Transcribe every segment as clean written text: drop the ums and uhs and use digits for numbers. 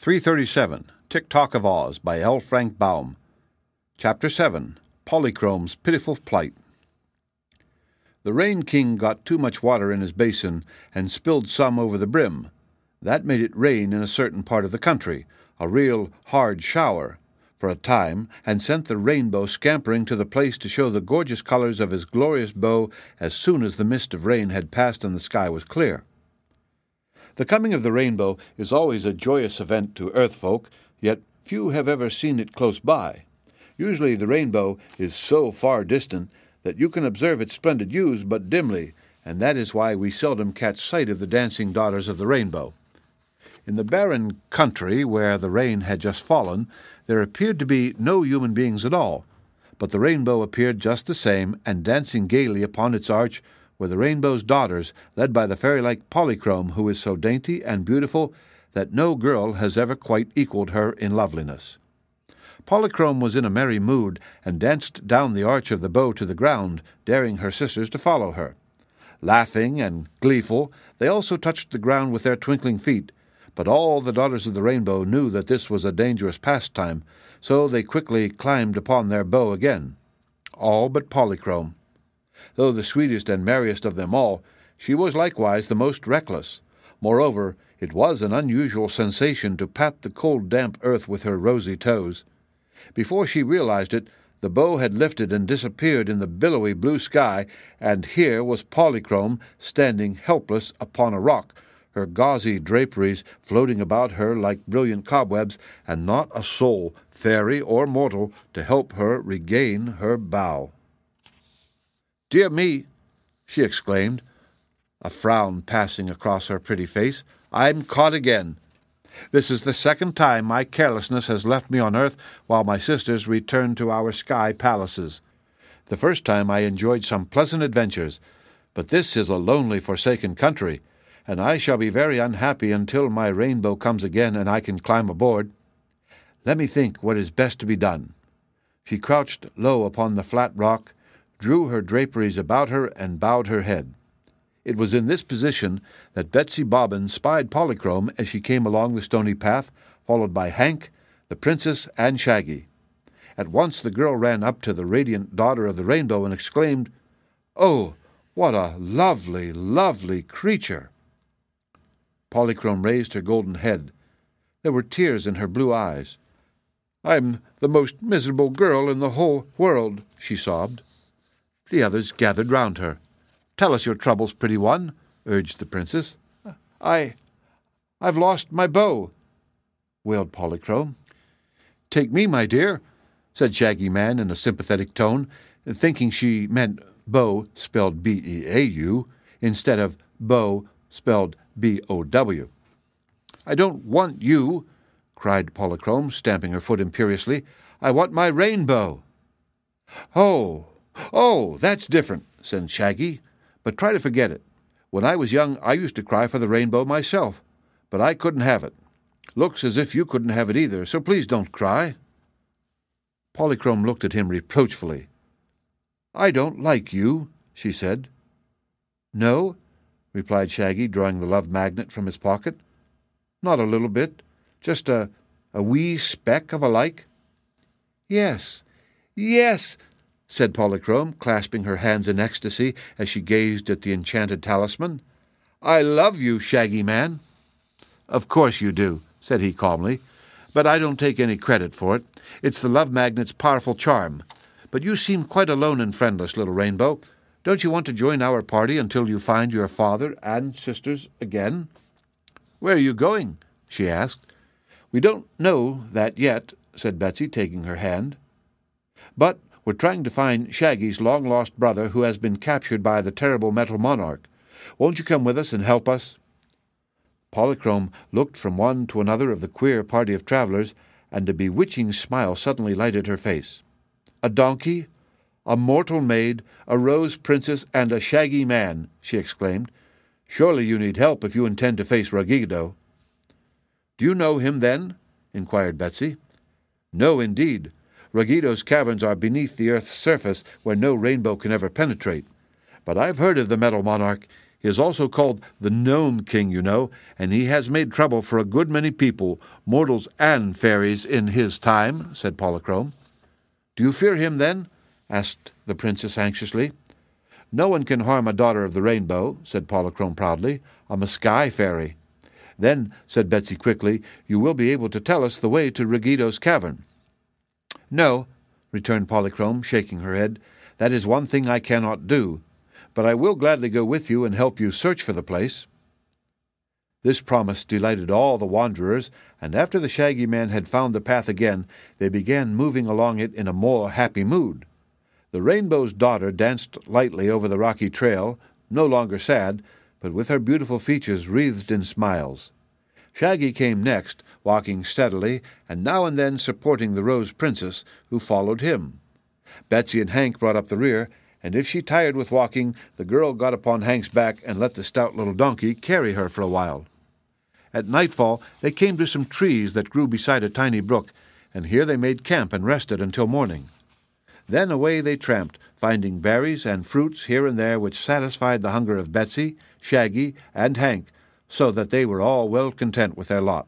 337, Tick-Tock of Oz by L. Frank Baum. Chapter 7, Polychrome's Pitiful Plight. The Rain King got too much water in his basin and spilled some over the brim. That made it rain in a certain part of the country, a real hard shower, for a time, and sent the rainbow scampering to the place to show the gorgeous colors of his glorious bow as soon as the mist of rain had passed and the sky was clear. The coming of the rainbow is always a joyous event to earth folk, yet few have ever seen it close by. Usually the rainbow is so far distant that you can observe its splendid hues but dimly, and that is why we seldom catch sight of the dancing daughters of the rainbow. In the barren country where the rain had just fallen, there appeared to be no human beings at all, but the rainbow appeared just the same, and dancing gaily upon its arch were the rainbow's daughters, led by the fairy-like Polychrome, who is so dainty and beautiful that no girl has ever quite equaled her in loveliness. Polychrome was in a merry mood, and danced down the arch of the bow to the ground, daring her sisters to follow her. Laughing and gleeful, they also touched the ground with their twinkling feet, but all the daughters of the rainbow knew that this was a dangerous pastime, so they quickly climbed upon their bow again. All but Polychrome. Though the sweetest and merriest of them all, she was likewise the most reckless. Moreover, it was an unusual sensation to pat the cold damp earth with her rosy toes. Before she realized it, the bow had lifted and disappeared in the billowy blue sky, and here was Polychrome standing helpless upon a rock, her gauzy draperies floating about her like brilliant cobwebs, and not a soul, fairy or mortal, to help her regain her bow. "Dear me," she exclaimed, a frown passing across her pretty face, "I'm caught again. This is the second time my carelessness has left me on earth while my sisters returned to our sky palaces. The first time I enjoyed some pleasant adventures, but this is a lonely, forsaken country, and I shall be very unhappy until my rainbow comes again and I can climb aboard. Let me think what is best to be done." She crouched low upon the flat rock, drew her draperies about her, and bowed her head. It was in this position that Betsy Bobbin spied Polychrome as she came along the stony path, followed by Hank, the princess, and Shaggy. At once the girl ran up to the radiant daughter of the rainbow and exclaimed, "Oh, what a lovely, lovely creature!" Polychrome raised her golden head. There were tears in her blue eyes. "I'm the most miserable girl in the whole world," she sobbed. The others gathered round her. "Tell us your troubles, pretty one," urged the princess. I've lost my bow," wailed Polychrome. "Take me, my dear," said Shaggy Man in a sympathetic tone, thinking she meant bow spelled B-E-A-U instead of bow spelled B-O-W. "I don't want you," cried Polychrome, stamping her foot imperiously. "I want my rainbow." Oh, that's different," said Shaggy. "But try to forget it. When I was young, I used to cry for the rainbow myself, but I couldn't have it. Looks as if you couldn't have it either, so please don't cry." Polychrome looked at him reproachfully. "I don't like you," she said. "No?" replied Shaggy, drawing the love magnet from his pocket. "Not a little bit, just a wee speck of a like?" Yes," said Polychrome, clasping her hands in ecstasy as she gazed at the enchanted talisman. "I love you, Shaggy Man." "Of course you do," said he calmly, "but I don't take any credit for it. It's the love magnet's powerful charm. But you seem quite alone and friendless, little Rainbow. Don't you want to join our party until you find your father and sisters again?" "Where are you going?" she asked. "We don't know that yet," said Betsy, taking her hand. "But we're trying to find Shaggy's long-lost brother who has been captured by the terrible Metal Monarch. Won't you come with us and help us?" Polychrome looked from one to another of the queer party of travelers, and a bewitching smile suddenly lighted her face. "A donkey, a mortal maid, a rose princess, and a Shaggy Man," she exclaimed. "Surely you need help if you intend to face Ruggedo." "Do you know him, then?" inquired Betsy. "No, indeed. Ruggedo's caverns are beneath the earth's surface, where no rainbow can ever penetrate. But I've heard of the Metal Monarch. He is also called the Gnome King, you know, and he has made trouble for a good many people, mortals and fairies, in his time," said Polychrome. "Do you fear him, then?" asked the princess anxiously. "No one can harm a daughter of the rainbow," said Polychrome proudly. "I'm a sky fairy." "Then," said Betsy quickly, "you will be able to tell us the way to Raggido's cavern." "No," returned Polychrome, shaking her head. "That is one thing I cannot do. But I will gladly go with you and help you search for the place." This promise delighted all the wanderers, and after the Shaggy Man had found the path again, they began moving along it in a more happy mood. The Rainbow's Daughter danced lightly over the rocky trail, no longer sad, but with her beautiful features wreathed in smiles. Shaggy came next, walking steadily, and now and then supporting the Rose Princess, who followed him. Betsy and Hank brought up the rear, and if she tired with walking, the girl got upon Hank's back and let the stout little donkey carry her for a while. At nightfall they came to some trees that grew beside a tiny brook, and here they made camp and rested until morning. Then away they tramped, finding berries and fruits here and there which satisfied the hunger of Betsy, Shaggy, and Hank, so that they were all well content with their lot.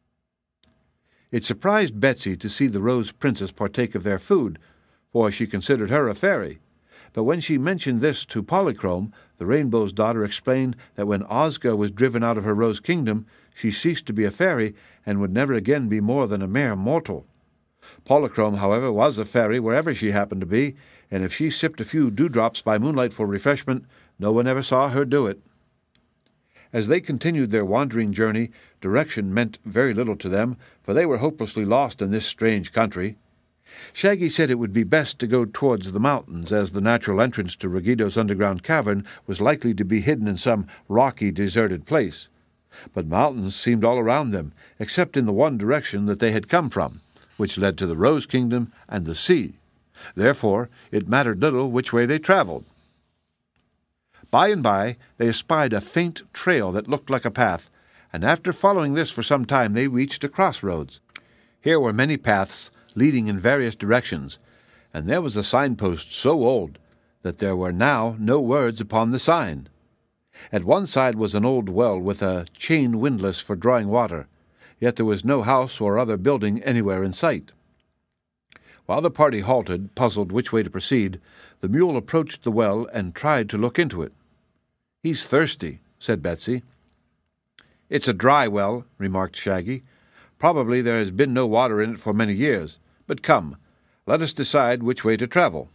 It surprised Betsy to see the Rose Princess partake of their food, for she considered her a fairy. But when she mentioned this to Polychrome, the Rainbow's Daughter explained that when Ozga was driven out of her Rose Kingdom, she ceased to be a fairy and would never again be more than a mere mortal. Polychrome, however, was a fairy wherever she happened to be, and if she sipped a few dewdrops by moonlight for refreshment, no one ever saw her do it. As they continued their wandering journey, direction meant very little to them, for they were hopelessly lost in this strange country. Shaggy said it would be best to go towards the mountains, as the natural entrance to Raggido's underground cavern was likely to be hidden in some rocky, deserted place. But mountains seemed all around them, except in the one direction that they had come from, which led to the Rose Kingdom and the sea. Therefore, it mattered little which way they traveled. By and by, they espied a faint trail that looked like a path, and after following this for some time they reached a crossroads. Here were many paths leading in various directions, and there was a signpost so old that there were now no words upon the sign. At one side was an old well with a chain windlass for drawing water, yet there was no house or other building anywhere in sight. While the party halted, puzzled which way to proceed, the mule approached the well and tried to look into it. "He's thirsty," said Betsy. "It's a dry well," remarked Shaggy. "Probably there has been no water in it for many years. But come, let us decide which way to travel."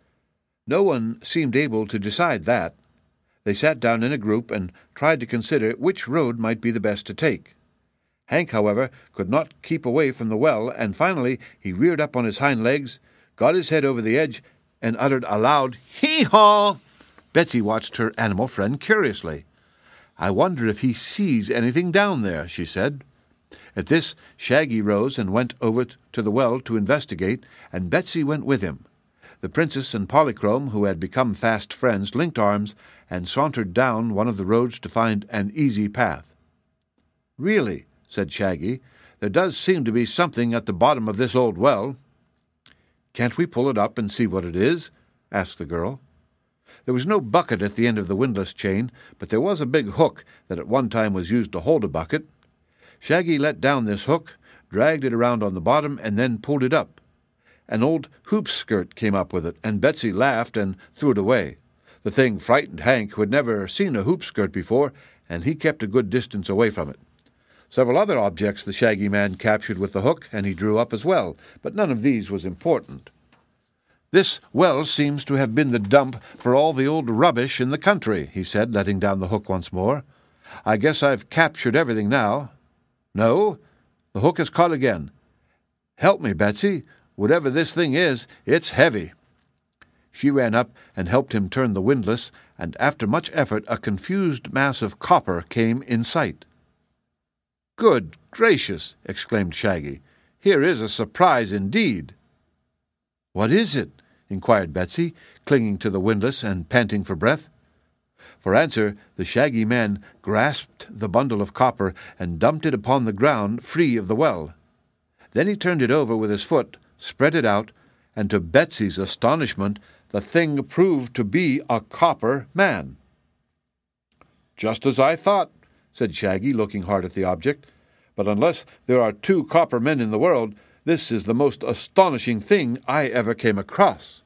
No one seemed able to decide that. They sat down in a group and tried to consider which road might be the best to take. Hank, however, could not keep away from the well, and finally he reared up on his hind legs, got his head over the edge, and uttered a loud hee-haw. Betsy watched her animal friend curiously. "I wonder if he sees anything down there," she said. At this, Shaggy rose and went over to the well to investigate, and Betsy went with him. The Princess and Polychrome, who had become fast friends, linked arms and sauntered down one of the roads to find an easy path. "Really," said Shaggy, "there does seem to be something at the bottom of this old well." "Can't we pull it up and see what it is?" asked the girl. There was no bucket at the end of the windlass chain, but there was a big hook that at one time was used to hold a bucket. Shaggy let down this hook, dragged it around on the bottom, and then pulled it up. An old hoop-skirt came up with it, and Betsy laughed and threw it away. The thing frightened Hank, who had never seen a hoop-skirt before, and he kept a good distance away from it. Several other objects the Shaggy Man captured with the hook, and he drew up as well, but none of these was important. "This well seems to have been the dump for all the old rubbish in the country," he said, letting down the hook once more. "I guess I've captured everything now. No, the hook is caught again. Help me, Betsy. Whatever this thing is, it's heavy." She ran up and helped him turn the windlass, and after much effort a confused mass of copper came in sight. "Good gracious!" exclaimed Shaggy. "Here is a surprise indeed." "What is it?" inquired Betsy, clinging to the windlass and panting for breath. For answer, the Shaggy Man grasped the bundle of copper and dumped it upon the ground free of the well. Then he turned it over with his foot, spread it out, and to Betsy's astonishment, the thing proved to be a copper man. "Just as I thought," said Shaggy, looking hard at the object. "But unless there are 2 copper men in the world, this is the most astonishing thing I ever came across."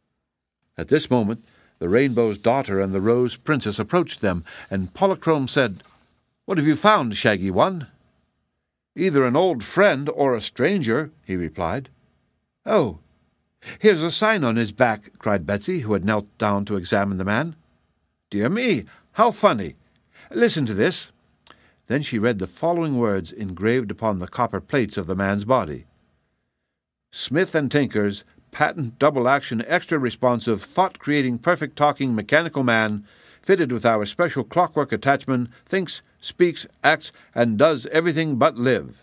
At this moment, the Rainbow's Daughter and the Rose Princess approached them, and Polychrome said, "What have you found, Shaggy One?" "Either an old friend or a stranger," he replied. "Oh, here's a sign on his back," cried Betsy, who had knelt down to examine the man. "Dear me, how funny! Listen to this." Then she read the following words engraved upon the copper plates of the man's body. "Smith & Tinker's patent double-action extra-responsive thought-creating perfect talking mechanical man, fitted with our special clockwork attachment, thinks, speaks, acts, and does everything but live."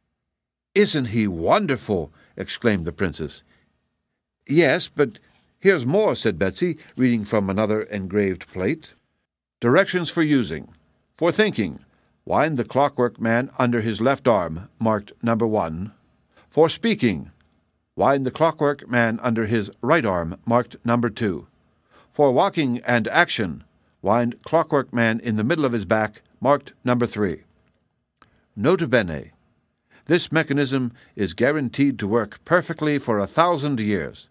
"Isn't he wonderful?" exclaimed the princess. "Yes, but here's more," said Betsy, reading from another engraved plate. "Directions for using. For thinking, wind the clockwork man under his left arm, marked number 1. For speaking, wind the clockwork man under his right arm, marked number 2. For walking and action, wind clockwork man in the middle of his back, marked number 3. Nota bene. This mechanism is guaranteed to work perfectly for 1,000 years.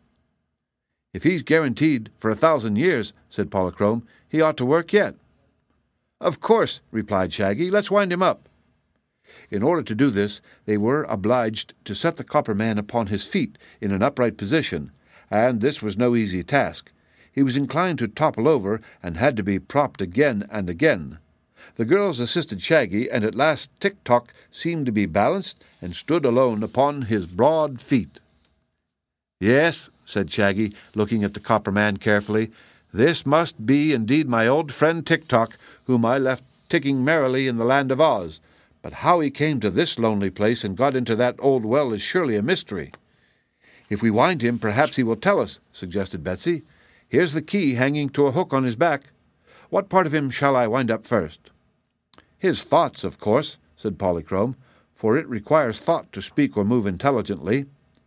"If he's guaranteed for 1,000 years," said Polychrome, "he ought to work yet." "Of course," replied Shaggy. "Let's wind him up." In order to do this, they were obliged to set the copper man upon his feet in an upright position, and this was no easy task. He was inclined to topple over, and had to be propped again and again. The girls assisted Shaggy, and at last Tick-Tock seemed to be balanced and stood alone upon his broad feet. "Yes," said Shaggy, looking at the copper man carefully, "this must be indeed my old friend Tick-Tock, whom I left ticking merrily in the land of Oz. But how he came to this lonely place and got into that old well is surely a mystery." "If we wind him, perhaps he will tell us," suggested Betsy. "Here's the key hanging to a hook on his back. What part of him shall I wind up first?" "His thoughts, of course," said Polychrome, "for it requires thought to speak or move intelligently."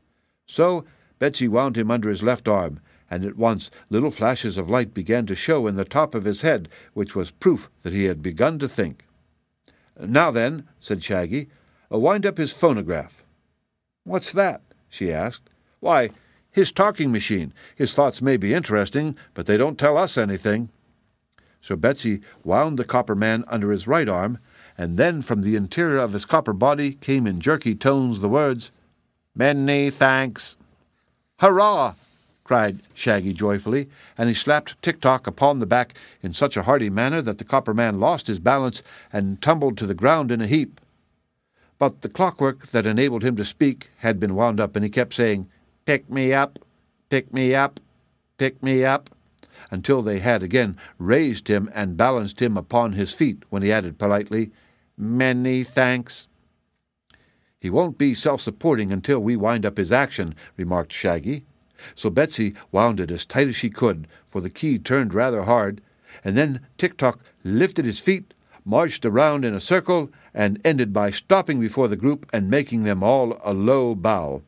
So Betsy wound him under his left arm, and at once little flashes of light began to show in the top of his head, which was proof that he had begun to think. "Now then," said Shaggy, "wind up his phonograph." "What's that?" she asked. "Why, his talking machine. His thoughts may be interesting, but they don't tell us anything." So Betsy wound the copper man under his right arm, and then from the interior of his copper body came in jerky tones the words, "Many thanks." "Hurrah!" cried Shaggy joyfully, and he slapped Tick-Tock upon the back in such a hearty manner that the copper man lost his balance and tumbled to the ground in a heap. But the clockwork that enabled him to speak had been wound up, and he kept saying, "Pick me up, pick me up, pick me up," until they had again raised him and balanced him upon his feet, when he added politely, "Many thanks." "He won't be self-supporting until we wind up his action," remarked Shaggy. So Betsy wound it as tight as she could, for the key turned rather hard, and then Tick-Tock lifted his feet, marched around in a circle, and ended by stopping before the group and making them all a low bow.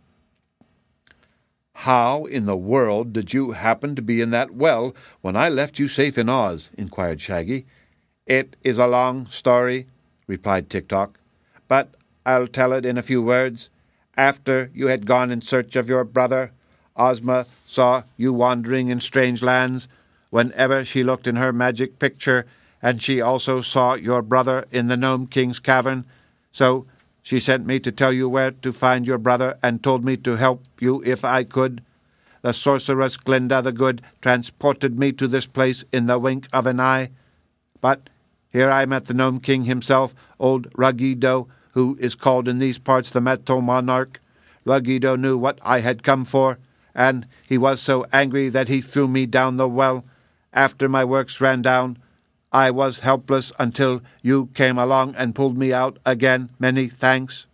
"How in the world did you happen to be in that well when I left you safe in Oz?" inquired Shaggy. "It is a long story," replied Tick-Tock, "but I'll tell it in a few words. After you had gone in search of your brother, Ozma saw you wandering in strange lands whenever she looked in her magic picture, and she also saw your brother in the Gnome King's cavern. So she sent me to tell you where to find your brother, and told me to help you if I could. The sorceress Glinda the Good transported me to this place in the wink of an eye. But here I met the Gnome King himself, old Ruggedo, who is called in these parts the Metal Monarch. Ruggedo knew what I had come for, and he was so angry that he threw me down the well. After my works ran down, I was helpless until you came along and pulled me out again. Many thanks."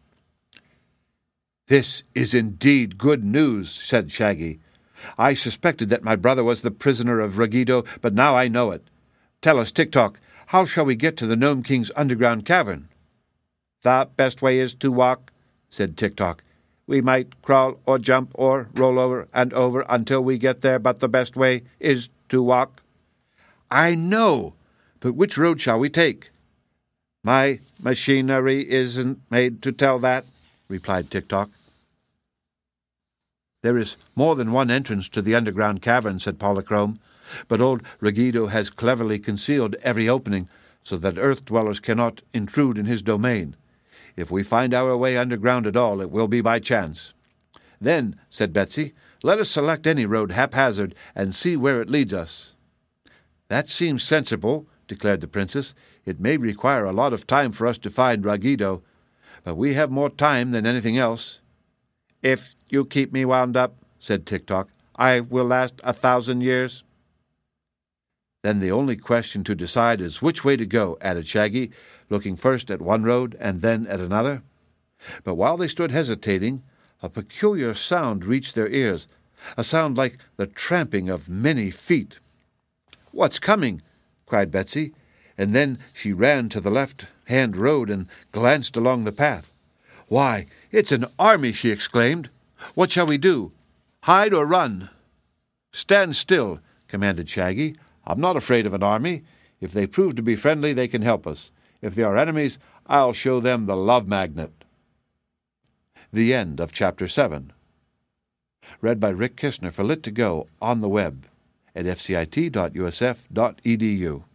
"This is indeed good news," said Shaggy. "I suspected that my brother was the prisoner of Ruggedo, but now I know it. Tell us, Tick-Tock, how shall we get to the Gnome King's underground cavern?" "The best way is to walk," said Tick-Tock. "We might crawl or jump or roll over and over until we get there, but the best way is to walk." "I know, But which road shall we take?" "My machinery isn't made to tell that," replied Tik-Tok. "There is more than one entrance to the underground cavern," said Polychrome, "but old Ruggedo has cleverly concealed every opening so that earth-dwellers cannot intrude in his domain. If we find our way underground at all, it will be by chance." "Then," said Betsy, "let us select any road haphazard and see where it leads us." "That seems sensible," declared the princess. "It may require a lot of time for us to find Ruggedo, but we have more time than anything else." "If you keep me wound up," said Tik-Tok, "I will last 1,000 years." "Then the only question to decide is which way to go," added Shaggy, looking first at one road and then at another. But while they stood hesitating, a peculiar sound reached their ears, a sound like the tramping of many feet. "What's coming?" cried Betsy, and then she ran to the left-hand road and glanced along the path. "Why, it's an army!" she exclaimed. "What shall we do? Hide or run?" "Stand still," commanded Shaggy. "I'm not afraid of an army. If they prove to be friendly, they can help us. If they are enemies, I'll show them the love magnet." The end of Chapter 7. Read by Rick Kistner for Lit2Go on the web at fcit.usf.edu.